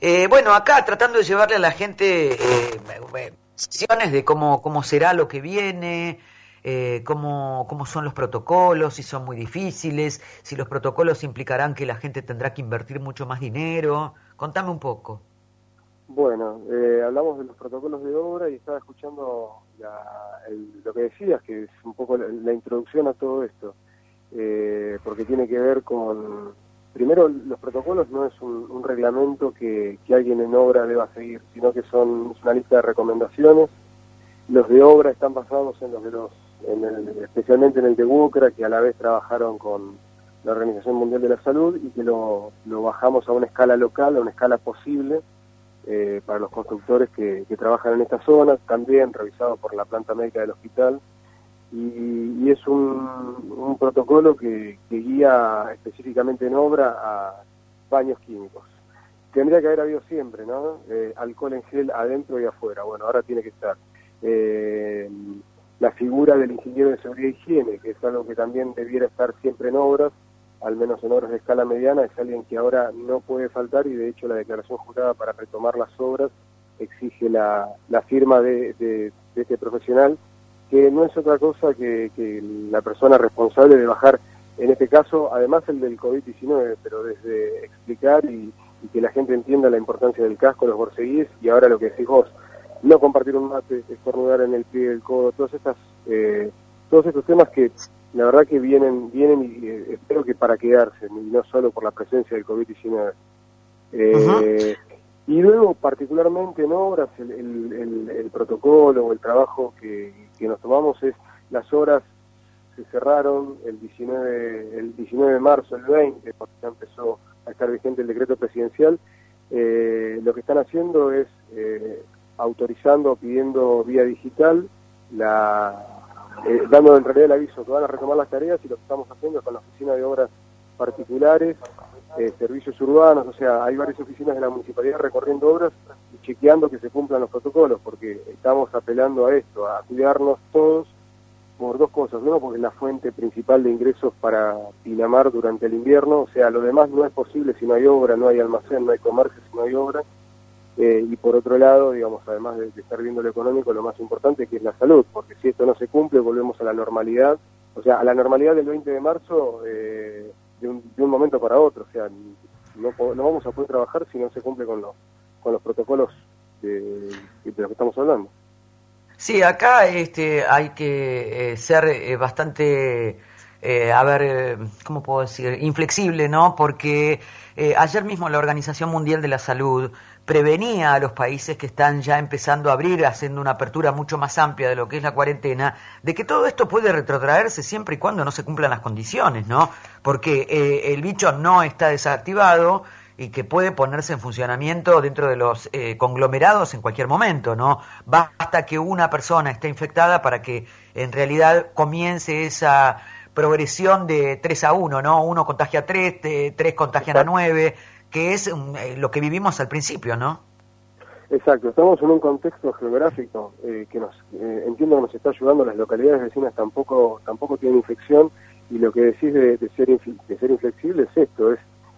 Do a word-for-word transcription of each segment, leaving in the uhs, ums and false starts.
Eh, bueno, acá tratando de llevarle a la gente eh, visiones de cómo, cómo será lo que viene, eh, cómo, cómo son los protocolos, si son muy difíciles, si los protocolos implicarán que la gente tendrá que invertir mucho más dinero. Contame un poco. Bueno, eh, hablamos de los protocolos de obra y estaba escuchando la- el- lo que decías, que es un poco la, la introducción a todo esto, eh, porque tiene que ver con, primero, los protocolos no es un, un reglamento que, que alguien en obra deba seguir, sino que son es una lista de recomendaciones. Los de obra están basados en los de los, en el, especialmente en el de UOCRA, que a la vez trabajaron con la Organización Mundial de la Salud y que lo, lo bajamos a una escala local, a una escala posible eh, para los constructores que, que trabajan en esta zona, también revisado por la planta médica del hospital, y, y es un, un protocolo que, que guía específicamente en obra a baños químicos. Tendría que haber habido siempre, ¿no? Eh, alcohol en gel adentro y afuera. Bueno, ahora tiene que estar. Eh, la figura del ingeniero de seguridad e higiene, que es algo que también debiera estar siempre en obras, al menos en obras de escala mediana, es alguien que ahora no puede faltar y de hecho la declaración jurada para retomar las obras exige la, la firma de, de, de este profesional, que no es otra cosa que, que la persona responsable de bajar, en este caso, además el del COVID diecinueve, pero desde explicar y, y que la gente entienda la importancia del casco, los borceguíes, y ahora lo que decís vos, no compartir un mate, estornudar en el pie del codo, todas estas, eh, todos estos temas que la verdad que vienen, vienen y eh, espero que para quedarse, y no solo por la presencia del COVID diecinueve. Ujú. Eh, y luego, particularmente en obras, el, el, el, el protocolo o el trabajo que, que nos tomamos es, las obras se cerraron el diecinueve, el diecinueve de marzo, el veinte, cuando ya empezó a estar vigente el decreto presidencial. Eh, lo que están haciendo es eh, autorizando, pidiendo vía digital, la, eh, dando en realidad el aviso que van a retomar las tareas, y lo que estamos haciendo es con la oficina de obras particulares, eh, servicios urbanos, o sea, hay varias oficinas de la municipalidad recorriendo obras y chequeando que se cumplan los protocolos, porque estamos apelando a esto, a cuidarnos todos por dos cosas. Uno, porque es la fuente principal de ingresos para Pinamar durante el invierno, o sea, lo demás no es posible si no hay obra, no hay almacén, no hay comercio si no hay obra. Eh, y por otro lado, digamos, además de, de estar viendo lo económico, lo más importante que es la salud, porque si esto no se cumple, volvemos a la normalidad, o sea, a la normalidad del veinte de marzo, eh, de, un, de un momento para otro, o sea, no, no vamos a poder trabajar si no se cumple con los, con los protocolos de, de los que estamos hablando. Sí, acá este, hay que eh, ser eh, bastante, eh, a ver, eh, ¿cómo puedo decir? Inflexible, ¿no? Porque eh, ayer mismo la Organización Mundial de la Salud prevenía a los países que están ya empezando a abrir, haciendo una apertura mucho más amplia de lo que es la cuarentena, de que todo esto puede retrotraerse siempre y cuando no se cumplan las condiciones, ¿no? Porque eh, el bicho no está desactivado y que puede ponerse en funcionamiento dentro de los eh, conglomerados en cualquier momento, ¿no? Basta que una persona esté infectada para que en realidad comience esa progresión de tres a uno, ¿no? Uno contagia a tres, tres contagian a Exacto. nueve, que es um, eh, lo que vivimos al principio, ¿no? Exacto, estamos en un contexto geográfico eh, que nos eh, entiendo que nos está ayudando. Las localidades vecinas tampoco tampoco tienen infección, y lo que decís de, de ser infi- de ser inflexible es esto, es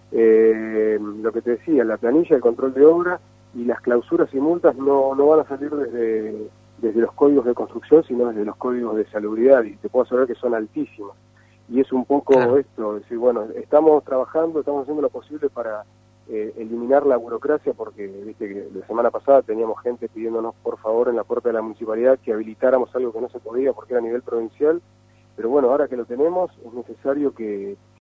eh, lo que te decía, la planilla, el control de obra y las clausuras y multas no, no van a salir desde, desde los códigos de construcción, sino desde los códigos de salubridad, y te puedo asegurar que son altísimos. Y es un poco Claro. esto, es decir, bueno, estamos trabajando, estamos haciendo lo posible para eh, eliminar la burocracia, porque viste que la semana pasada teníamos gente pidiéndonos por favor en la puerta de la municipalidad que habilitáramos algo que no se podía porque era a nivel provincial, pero bueno, ahora que lo tenemos es necesario que,